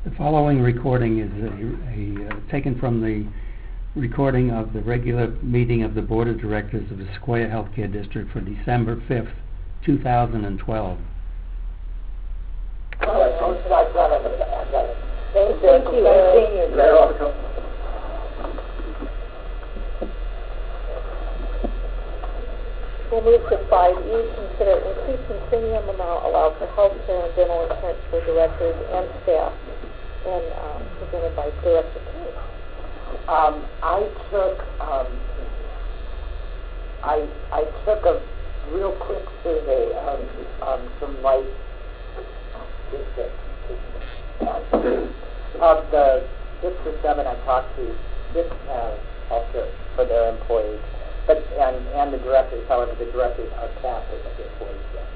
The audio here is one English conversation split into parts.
The following recording is taken from the recording of the regular meeting of the Board of Directors of the Sequoia Healthcare District for December 5th, 2012. Thank you. We'll move to 5E, consider increasing premium amount allowed for health care and dental insurance for directors and staff, and presented by Director King. I took a real quick survey of some life districts. Of the 6 or 7 I talked to, 6 have health care for their employees. But and the directors, however, the directors are capped at what the employees get.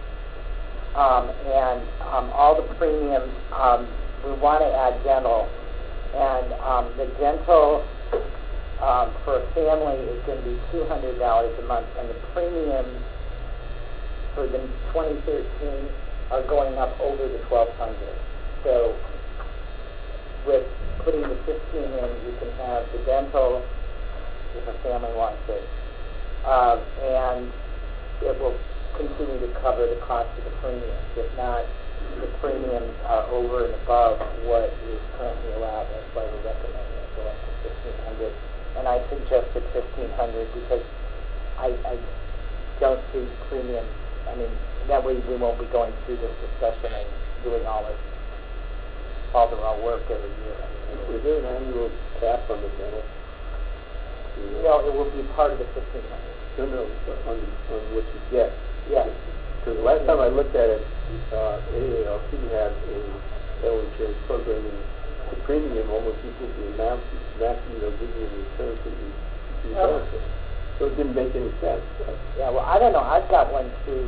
All the premiums, we want to add dental, and the dental for a family is going to be $200 a month, and the premiums for the 2013 are going up over the $1,200. So with putting the 15 in, you can have the dental if a family wants it. And it will continue to cover the cost of the premiums. If not, the premiums are over and above what is currently allowed. That's why we're recommending it go up to $1,500. And I suggested $1,500 because I don't see premiums. I mean, that way we won't be going through this discussion and doing all the raw work every year. Is there an annual cap on the dental? No, it will be part of the $1,500. No, on what you get. Yes. Because the last time I looked at it, AALC had a health insurance program, and the premium almost equals the amount giving you in return for the benefit. So it didn't make any sense. Yeah, well, I don't know. I've got one too.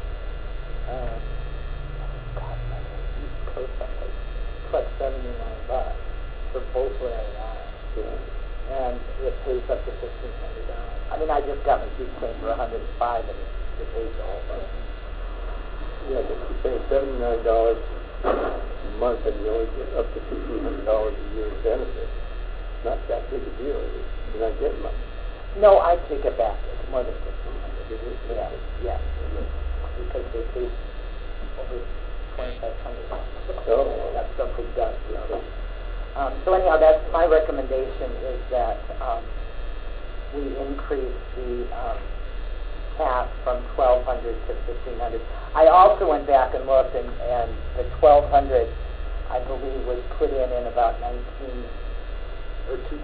East Coast, it's like $79 for both wearing eyes. Yeah. And it pays up to $1,500. I mean, I just got my teeth cleaned for $105, and it pays the whole thing. Yeah, but you're paying $79 a month, and you only get up to $1,500 a year in benefit. It's not that big a deal. You're not getting much. No, I take it back. It's more than $1,500. Yeah. Yeah. Because they pay over $2,500. Oh. That's something done. So anyhow, that's my recommendation is that we increase the cap from $1,200 to $1,500. I also went back and looked, and the $1,200, I believe, was put in about 2005.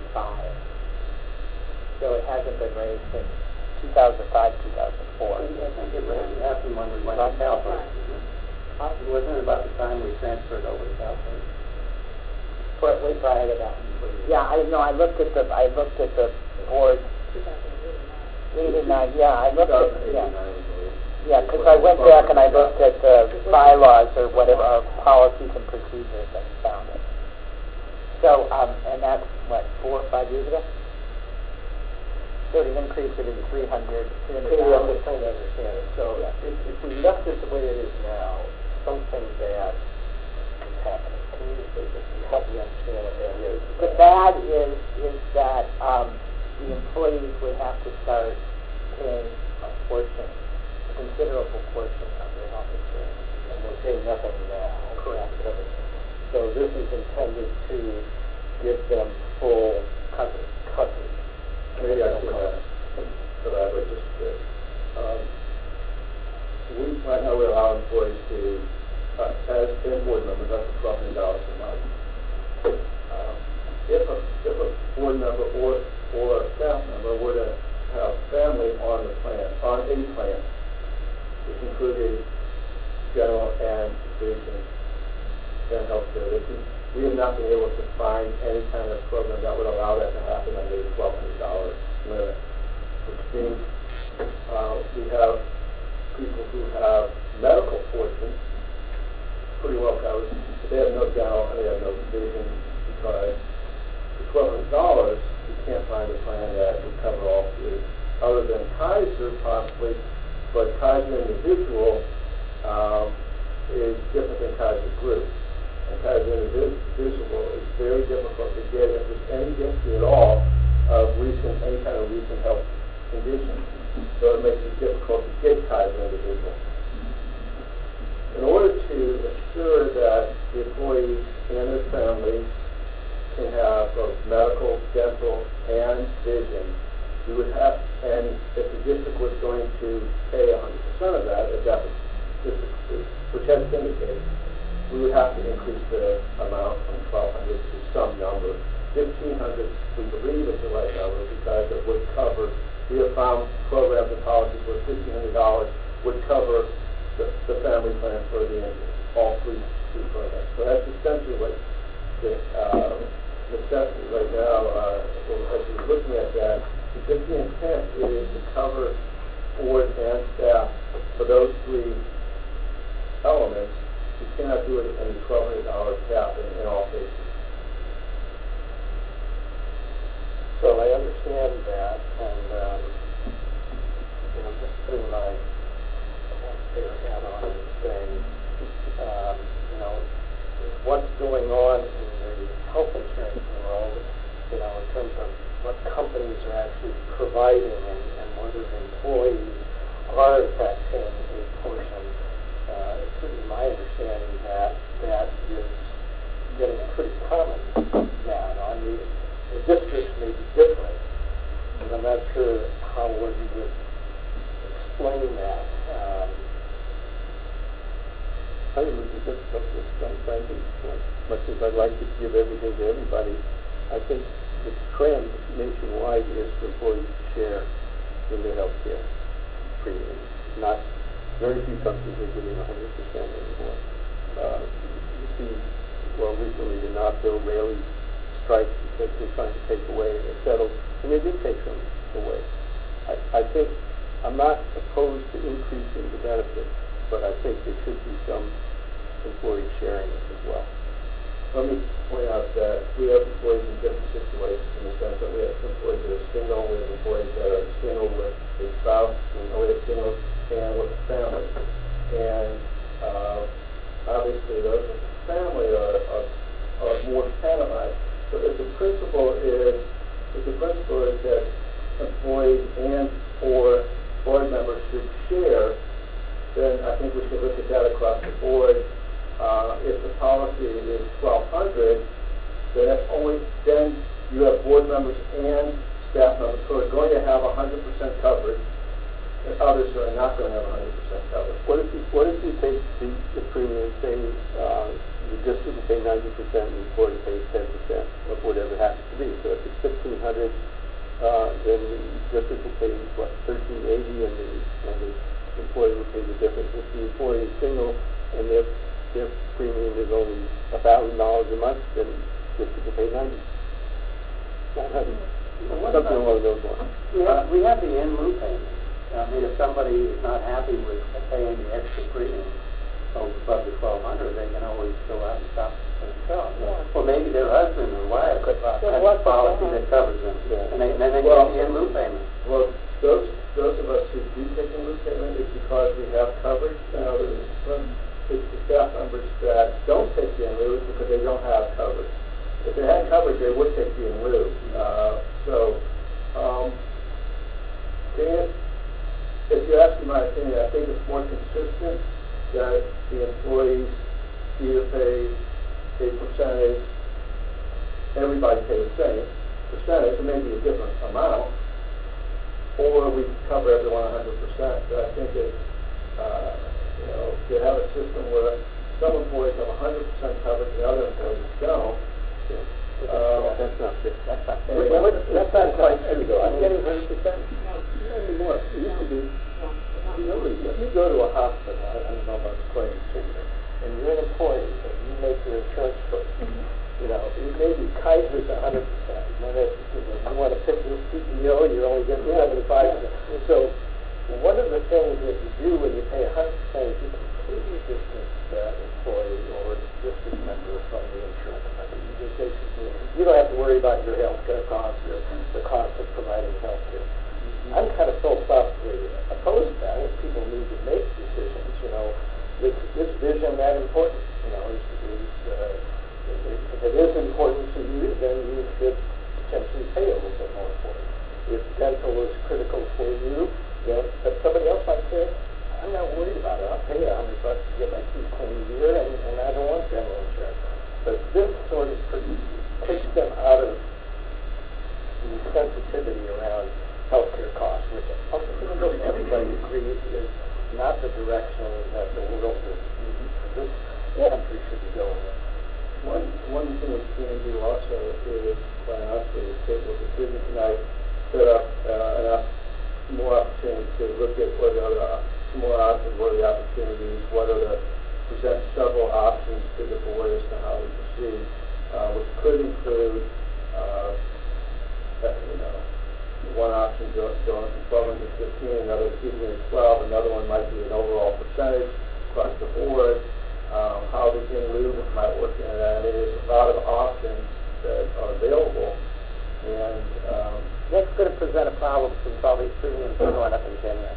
So it hasn't been raised since 2005, 2004. I think it happened when we went to California. Wasn't it about the time we transferred over to California? Way prior to that. Yeah, I know. I looked at the board. 89. Yeah, I looked at yeah, because I went back and I looked at the bylaws or whatever, policies and procedures, and found it. So, and that's what 4 or 5 years ago. So to increase it to $300. I'm just trying to understand it. So if we left it the way it is now, something bad is happening. Can you help me understand what that is? The bad is that the employees would have to start paying a considerable portion of their health insurance. And they're paying nothing now. Correct. So this is intended to give them full coverage. Maybe I can elaborate just a bit. Right now we allow employees to, as board members, up to $1,200 a month. If a board member or a staff member were to have family on a plan, which included general and vision and health care, we have not been able to find any kind of program that would allow that to happen under the $1,200 limit, which means we have people who have medical portions pretty well covered, but they have no dental and they have no vision because the $1,200, you can't find a plan that would cover all three, other than Kaiser possibly, but Kaiser individual is different than Kaiser Group. And Kaiser it makes it difficult to get Kaiser individual. In order to assure that the employees and their families can have both medical, dental, and vision, we would have, and if the district was going to pay 100% of that, if that was district, which has been indicated, we would have to increase the amount from 1,200 to some number. 1,500, we believe, is the right number because it would cover. We have found programs and policies where $1,500 would cover the family plan for the all three programs. So that's essentially what the necessity right now. As we're looking at that, the intent is to cover board and staff for those three elements. You cannot do it in $1,200 cap in all cases. So I understand that, and just putting my taxpayer hat on and saying, what's going on in the health insurance world, in terms of what companies are actually providing and whether the employees are in fact paying a portion. It's certainly my understanding that that is getting pretty common now. The districts may be different, and I'm not sure how one would explain that. I think it's a difficult system, frankly. As much as I'd like to give everything to everybody, I think the trend nationwide is for employees to share in their health care premiums. Not very few companies are giving 100% anymore. You see, well, recently the NAFTA Raley strike because they're trying to take away and settle, and they did take them away. I think I'm not opposed to increasing the benefits, but I think there should be some employee sharing as well. Let me point out that we have employees in different situations in the sense that we have employees that are single, we have employees that are single with a spouse, and we have single and with a family. And obviously those with a family are more penalized. So if the principle is that employees and or board members should share, then I think we should look at that across the board. If the policy is 1,200, then you have board members and staff members who are going to have 100% coverage, and others who are not going to have 100% coverage. What if you take the premium, say the district will pay 90% and the employee pays 10% of whatever it happens to be. So if it's $1,500, then the district will pay what, $1,380, and the employee will pay the difference. If the employee is single and their premium is only $1,000 a month, then the district will pay 90. Something along those lines. We have the in lieu payment. I mean, if somebody is not happy with paying the extra premium above the 1,200, they can always go out and shop for themselves. Yeah. Or maybe their husband or wife has a policy that covers them, and then they get the in lieu payment. Well, those of us who do take in lieu payment is because we have coverage. It's the staff members that don't take the in lieu because they don't have coverage. If they had coverage, they would take the in lieu. If you ask me my opinion, I think it's more consistent that the employees either pay a percentage, everybody pays the same percentage, it may be a different amount, or we cover everyone 100%. But I think it's, to have a system where some employees have 100% coverage and other employees don't. That's not fair. That's not fair. That's not quite true, though. I'm getting 100%. Not anymore. It used to be. If you go to a hospital, I don't know about Clay City, and you're an employee, and you make your insurance choice, maybe Kaiser's 100%. You want to pick your CEO, you're only getting 75%. So one of the things that you do when you pay 100% is you completely distance that employee or district member from the insurance company. You don't have to worry about your health care costs or the cost of providing health care. I'm kind of philosophically opposed to that. If people need to make decisions, is vision that important? If it is important to you, then you should potentially pay a little bit more for it. If dental is critical for you, Yeah, but somebody else might say, I'm not worried about it. I'll pay $100 to get my teeth cleaned a year, and I don't want dental insurance. But this sort of takes them out of the sensitivity around healthcare costs, which ultimately everybody agrees is not the direction that the world is, this country should be going in. One thing we can do also is, quite honestly, is take what the decision tonight, set up more opportunity to look at what are some more options, what are the opportunities, present several options to the board as to how we proceed, which could include, one option going from 12 to 15, another keeping it at 12, another one might be an overall percentage across the board. How the in lieu might work in that. There's a lot of options that are available, and That's going to present a problem since all these premiums are going up in January.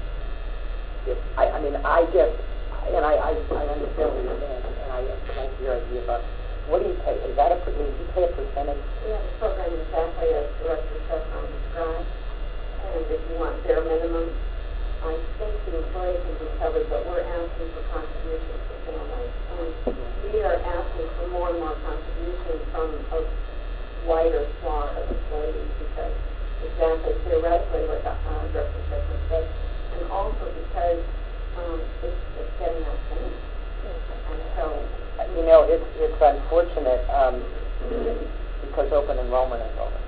I understand what you're saying, and I like your idea about what do you pay? Is that do you pay a percentage? Yeah, the program is exactly as Director Chevron described, and if you want bare minimum, I think the employee can be covered, but we're asking for contributions for families, and we are asking for more and more contributions from a wider swath of employees because exactly theoretically what Director Chevron said, and also because it's getting out pain. And so, it's unfortunate because open enrollment is over.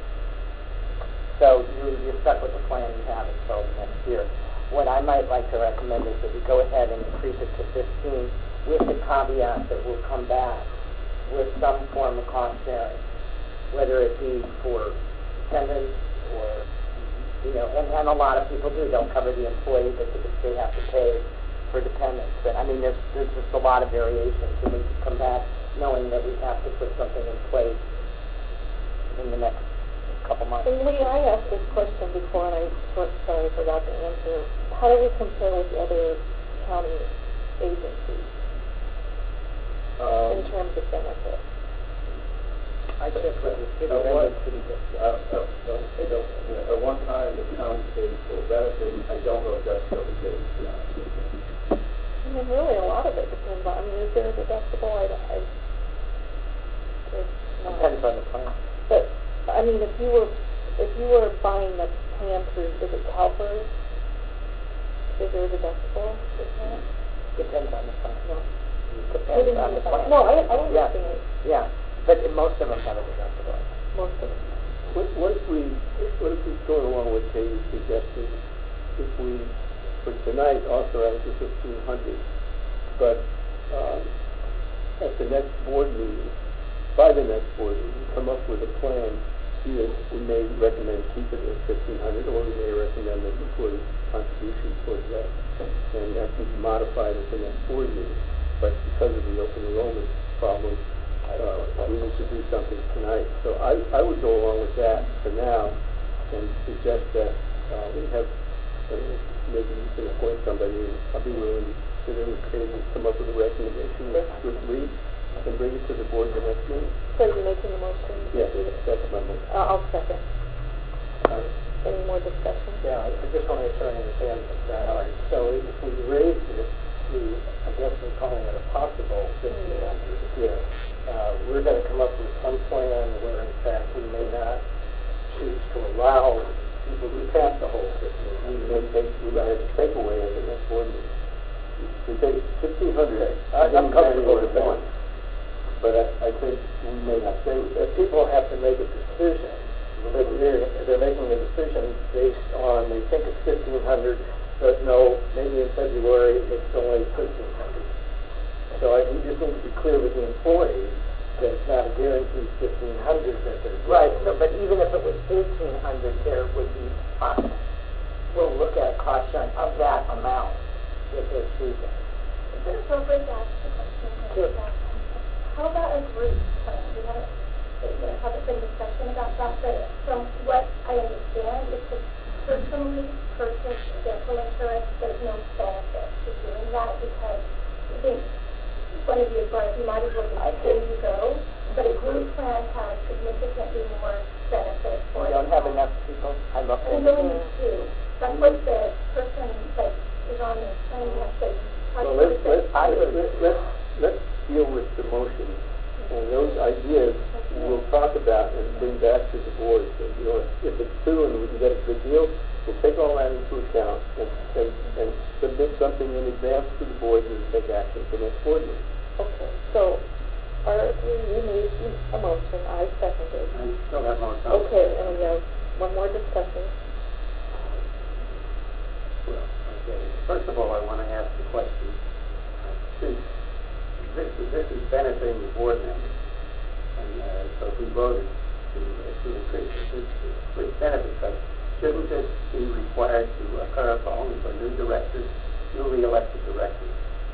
So you're stuck with the plan you have until next year. What I might like to recommend is that we go ahead and increase it to 15 with the caveat that we'll come back with some form of cost sharing, whether it be for attendance or, and a lot of people do. They'll cover the employee, but they have to pay for dependents. But, there's just a lot of variations, and we can come back knowing that we have to put something in place in the next couple months. And Lee, I asked this question before, and I forgot to answer. How do we compare with the other county agencies in terms of benefits? I just read the city at one time the county paid for benefits. I don't know if that's still the case or not. Really, a lot of it depends on. Is there a deductible? Depends on the plan. But if you were buying the plan through, is it CalPERS? Is there a deductible? Depends on the plan. No. Depends on the plan. No, I understand. Yeah, but most of them have a deductible. Most of them. What if we go along with Katie's suggestion? If we, for tonight, authorize the 1,500, but at the next board meeting, by the next board meeting, come up with a plan. Either we may recommend keep it at 1,500, or we may recommend that employee contribution towards that, and that can be modified at the next board meeting. But because of the open enrollment problem, we need to do something tonight. So I would go along with that for now, and suggest that we have maybe you can appoint somebody. I'll be willing to sit in with Katie and come up with a recommendation with Lee and bring it to the board the next meeting. So you're making the motion? Yes, that's my motion. I'll second. Any more discussion? Yeah, I just want to make sure I understand that. All right. So if we raise it to, I guess we're calling it a possible 1,500 here, we're going to come up with some plan where, in fact, we may not choose to allow people to pass the whole 1,500. We may have to take away at the next board meeting. We take 1,500. I'm comfortable with that. But I think we may not stay with that. If people have to make a decision, but they're making a decision based on, they think it's 1,500, but no, maybe in February it's only 1,500. So we just need to be clear with the employees that it's not a guaranteed 1,500 that they're getting. Right, no, but even if it was 1,800, there would be, we'll look at a cost sharing of that amount if they're choosing. Is it appropriate to ask the question? Sure. How about a group plan? We haven't been discussion about that, but from what I understand, it's a personally purchased dental insurance. There's no benefit to doing that because I think one of you brought up, you might as well just say you go, but a group plan has significantly more benefits for We don't have enough people. I love We it. really do. That's what those ideas we'll talk about and bring back to the board. So, if it's two and we can get a good deal, we'll take all that into account and submit something in advance to the board and take action for next board meeting. Okay, so you made a motion, I seconded. I still have more comments. Okay, and we have one more discussion. Well, okay. First of all, I want to ask the question. Since this is benefiting the board members, and so if we voted to increase it, which benefits us, shouldn't this be required to occur only for new directors, newly elected directors?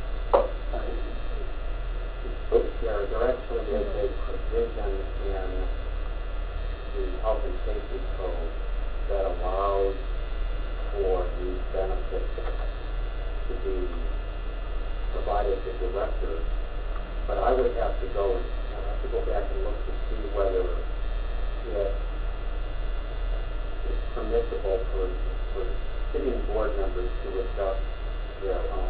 There actually is a provision in the health and safety code that allows for these benefits to be provided to directors, but I would have to go back and look to see whether it is permissible for sitting board members to adjust their own.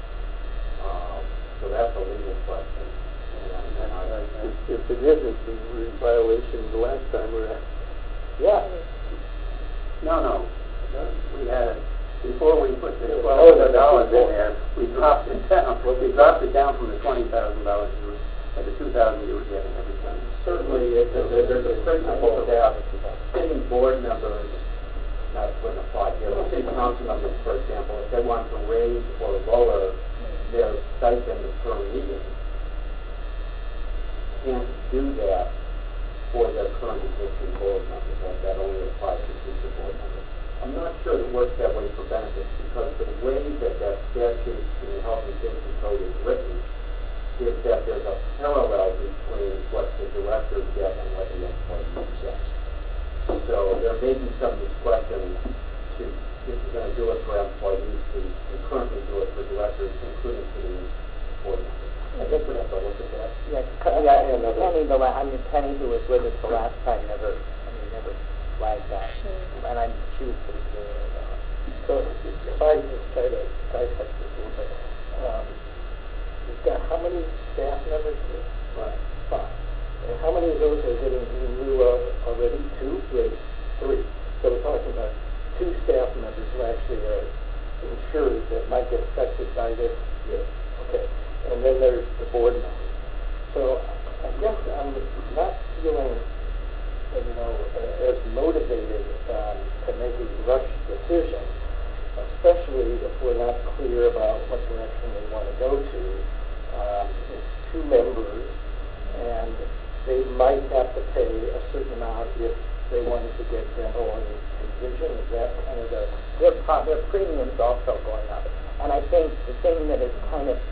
So that's a legal question. If it isn't, we were in violation the last time we were at. Yeah. No. We had, before we put the $1,200 in there, we dropped it down. Well, we dropped it down from the $20,000 or the $2,000 you were getting every time. Certainly, there's a principle that sitting board members, that wouldn't apply here, but city council members, for example, if they want to raise or lower their stipend per meeting, can't do that for their current existing board members. That only applies to future board members. I'm not sure it works that way for benefits because the way that statute in the health and safety code is written is that there's a parallel between what the directors get and what the employees get. So there may be some discretion to, if you're going to do it for employees, to currently do it for directors, including for the board members. I think we'd have to look at that. Penny, who was with us the last time, never flagged that, and she was pretty clear about it. So if I just try to dissect this a little bit, you've got how many staff members here? Five. And how many of those are getting in lieu of already? Two? Three. So we're talking about two staff members who actually are insured that might get affected by this. Yes. Okay. And then there's the board members. So I guess I'm not feeling, as motivated to make a rush decision, especially if we're not clear about what direction we want to go to. It's two members, and they might have to pay a certain amount if they wanted to get dental and vision. Is that kind of Their premiums also going up. And I think the thing that is kind of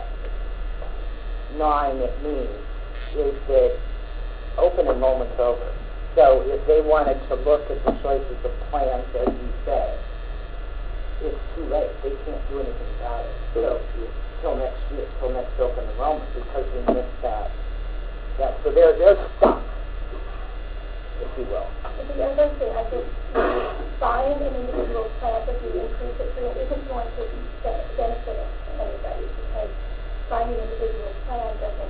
gnawing at me is that open enrollment's over. So if they wanted to look at the choices of plans, as you say, it's too late. They can't do anything about it. So till next year, till next open enrollment, because we missed that. So they're stuck, if you will. The other thing, I think, buying an individual plan, if you increase it, isn't going to benefit anybody, because buying an individual plan doesn't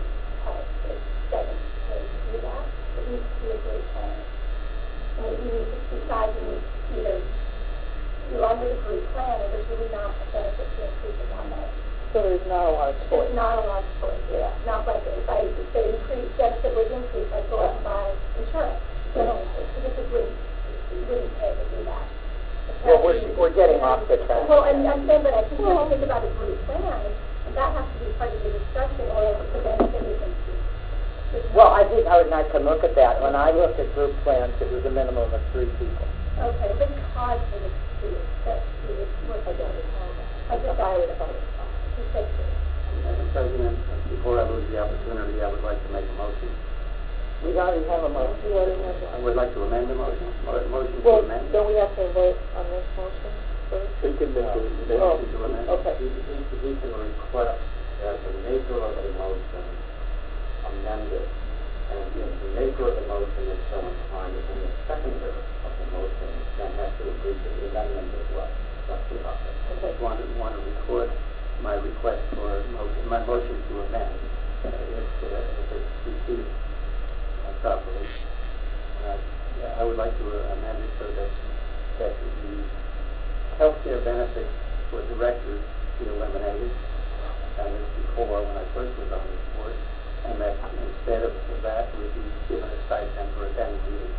do that. It needs to be a great plan. And you need to decide either you run with a group plan, or there's really not a benefit to increasing on that. So there's not a lot of choice. There's not a lot of choice. Yeah. Not like if the benefit was increased, I'd go out and buy insurance. So this is wouldn't pay to do that. Well, we're getting off the track. Well, and I'm saying, but I think when you think about a group plan, that has to be part of the discussion, or the benefit isn't. Well, I think I would not to look at that. When I looked at group plans, it was a minimum of 3 people. Okay, but because for the students, that's what I don't know. I just I would have Madam President, before I lose the opportunity, I would like to make a motion. We already have a motion. I would like to amend the motion. Motion to Well, amend. don't we have to vote on this motion first? they can make a Motion to amend. Okay. We can request that the maker of the motion amend it, and if the maker of the motion is so inclined, then the seconder of the motion then has to agree to the amendment as well. That's the process. I just want to record my request for my motion to amend. if it's received properly. I would like to amend it so that the healthcare benefits for directors be eliminated. And this before when I first was on this board, and that instead of that would be given a stipend for attending meetings.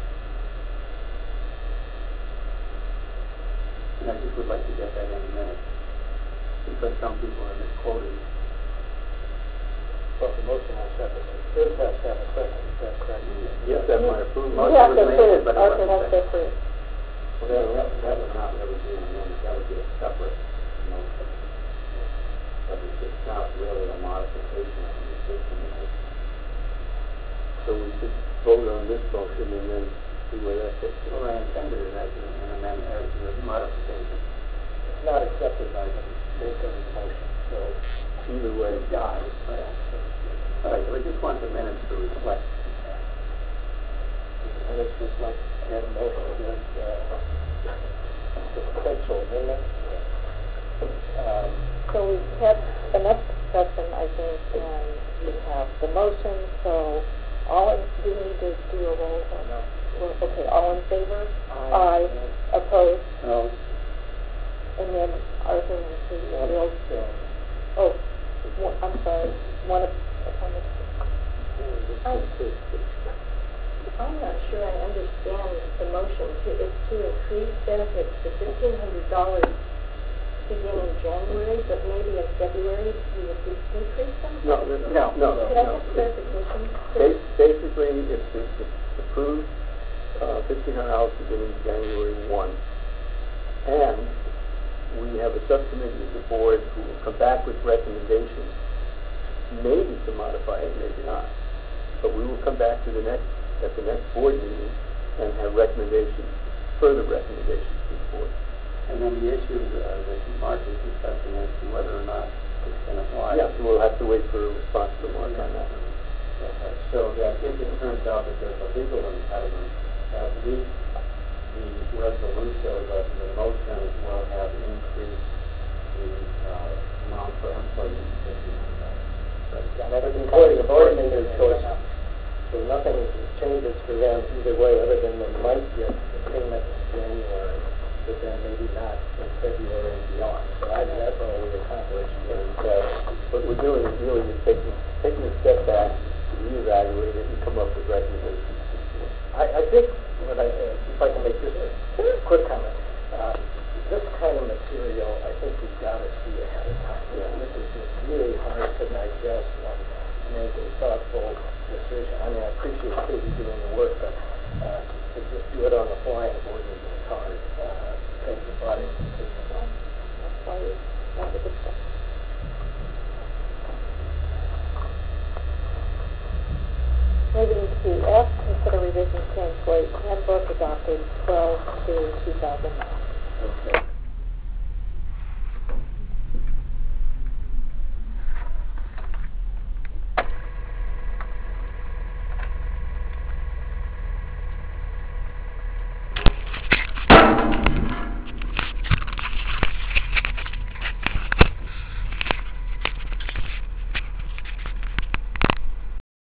And I just would like to get that in a minute, because some people are misquoting. Well, the motion has to have a second, is that correct? Yes, that's my approval. You have to Motion was approve, made, but it Arthur wasn't has to seconded. approve. Well, that would not really be an amendment, that would be a separate motion. But it's not really a modification of the existing motion. So we should vote on this motion and then see where that fits. Well, I intended it as an amendment, as a modification. It's not accepted by the maker of the motion, so either way, It dies, right? All right, we just want the minutes to reflect that. and it's just like had a motion against the potential amendment. So we've had enough discussion, I think, and we have the motion, so do we need to do a roll call? No. Well, okay, all in favor? Aye. Opposed? No, And then Arthur and Steve, Bill. So, Oh, I'm sorry, one of, I'm not sure I understand the motion. It's to increase benefits to $1,500 beginning January, but maybe in February you would decrease them? No. Could I have clarification? Basically, it's approved, $1,500 beginning January 1. And we have a subcommittee of the board who will come back with recommendations, maybe to modify it, maybe not. But we will come back to the next board meeting and have recommendations, further recommendations to the board. and then the issue that Mark is discussing as to whether or not it's going to apply. Yes, we'll have to wait for a response from Mark on that. So that if it turns out that there's a legal impediment, at least the resolution, the motion will have increased the amount for employees to $1,500. The board made their choice, so nothing changes for them either way, other than they might get the payment in January, but then maybe not in February and beyond. So that's all we accomplished. And what we're doing is really taking a step back, reevaluate it, and come up with recommendations. I think, if I can make just a quick comment, this kind of material, I think we've got to see ahead of time. This is just really hard to digest and make a thoughtful decision. I mean, I appreciate Katie doing the work, but to just do it on the fly in a board meeting is hard. Thank you, buddy. that's why we have the discussion. Moving to F, consider revisions to employee handbook adopted 12/2/2009. Okay.